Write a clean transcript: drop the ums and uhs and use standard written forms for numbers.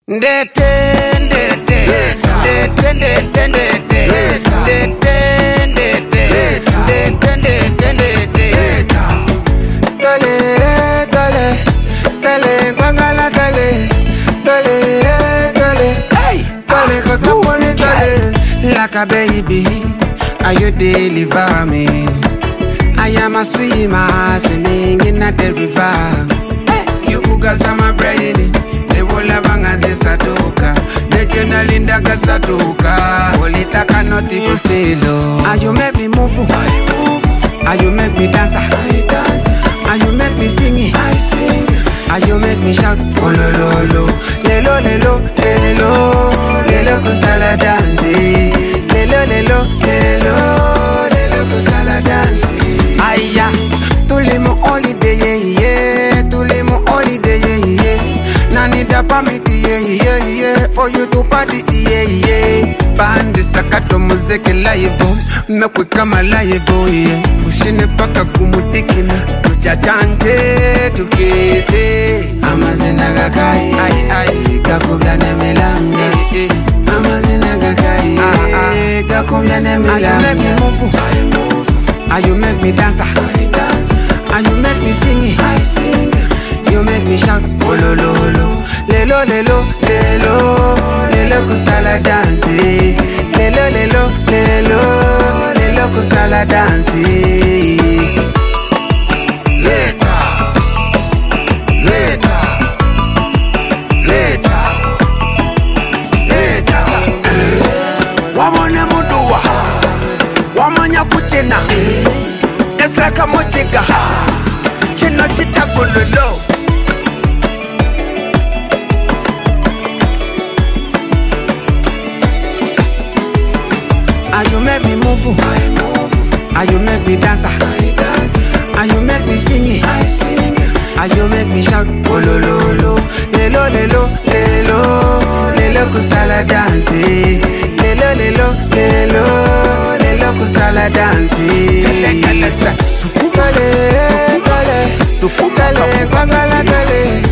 Like a baby, are you deliver me? I am a swimmer, swimming in the river. You kuga sama brain, the wala bangazi satoka, the journalinda kasatoka. Olita cannot even fail. Are you make me move? I move. Are you make me dance? I dance. Are you make me sing? I sing. Are you make me shout? Oh lo lo lo, lelo lelo lelo, lelo kusala dance. Lelo lelo lelo, lelo kusala dance. Aya, tulimo holiday yeah, tulimo holiday yeah. Nani da pamiti yeah, for you to party yeah. Bandi sakato muziki live, mekwe kama live yeah. Pushine paka kumudikina, tuchachante tukese. Amazina gakai, ay kakubyane melanga. Amazina gakai, kakubyane melanga. Are you make me move? I move. Are you make me dance? I dance. Are you make me sing? I sing. You make me shout, oh lo lo lo, lelo lelo lelo, lelo kusala dance. Lelo lelo lelo, lelo kusala dance. Leta, leta, leta, leta. Wamone muduwa, wamanya kuchena. Esraka mochiga, chino chita kulolo. Are you make me move? I move. Are you make me dance? I dance. Are you make me sing? I sing. Are you make me shout? Oh lo lo lo, lelo lelo lelo, lelo kusala dance. Lelo lelo lelo, lelo kusala dance. Kale kale sa, sukuma le, kale, sukuma le, kwangala kale.